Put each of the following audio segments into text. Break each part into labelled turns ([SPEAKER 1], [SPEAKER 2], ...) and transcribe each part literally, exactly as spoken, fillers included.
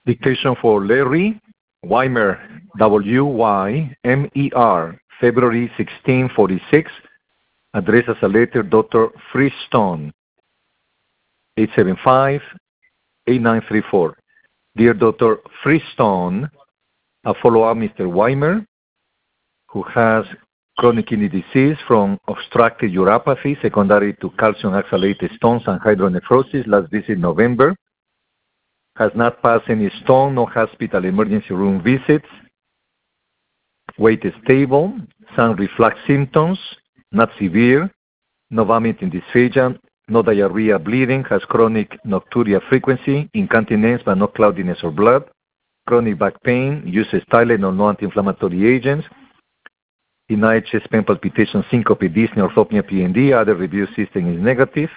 [SPEAKER 1] Dictation for Larry Wymer, W Y M E R, February sixteen forty-six. Address as a letter, Doctor Freestone, eight seven five, eight nine three four. Dear Doctor Freestone, a follow-up Mister Wymer, who has chronic kidney disease from obstructive uropathy secondary to calcium oxalate stones and hydronephrosis, last visit November. Has not passed any stone, no hospital emergency room visits. Weight is stable, some reflux symptoms, not severe, no vomiting dysphagia, no diarrhea, bleeding, has chronic nocturia frequency, incontinence but no cloudiness or blood, chronic back pain, uses Tylenol or no anti-inflammatory agents, denied chest pain, palpitation, syncope, dyspnea, orthopnea, P N D, other review system is negative.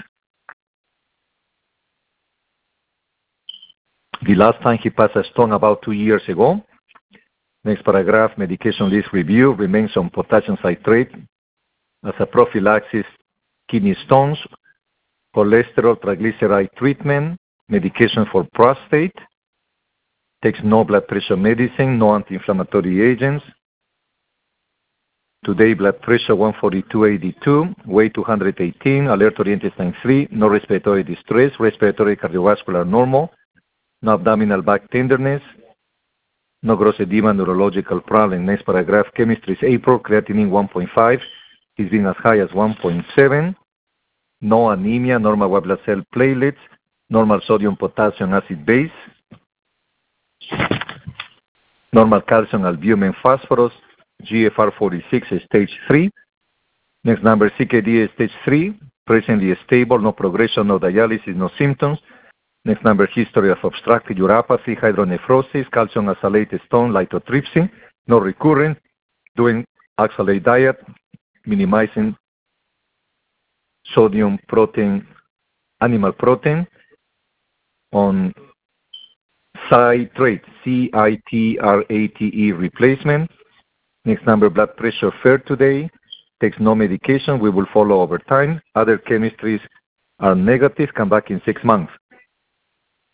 [SPEAKER 1] The last time he passed a stone about two years ago. Next paragraph, medication list review, remains on potassium citrate as a prophylaxis, kidney stones, cholesterol, triglyceride treatment, medication for prostate, takes no blood pressure medicine, no anti-inflammatory agents. Today, blood pressure one forty-two eighty-two, weight two hundred eighteen, alert oriented time three, no respiratory distress, respiratory cardiovascular normal, no abdominal back tenderness, no gross edema, neurological problem. Next paragraph, chemistry is April, creatinine one point five, is being as high as one point seven, no anemia, normal white blood cell platelets, normal sodium, potassium, acid base, normal calcium, albumin, phosphorus, G F R forty-six is stage three. Next number, C K D is stage three, presently stable, no progression, no dialysis, no symptoms. Next number, history of obstructive uropathy, hydronephrosis, calcium oxalate stone, lithotripsy, no recurrent, doing oxalate diet, minimizing sodium protein, animal protein, on citrate, C I T R A T E replacement. Next number, blood pressure fair today, takes no medication, we will follow over time. Other chemistries are negative, come back in six months.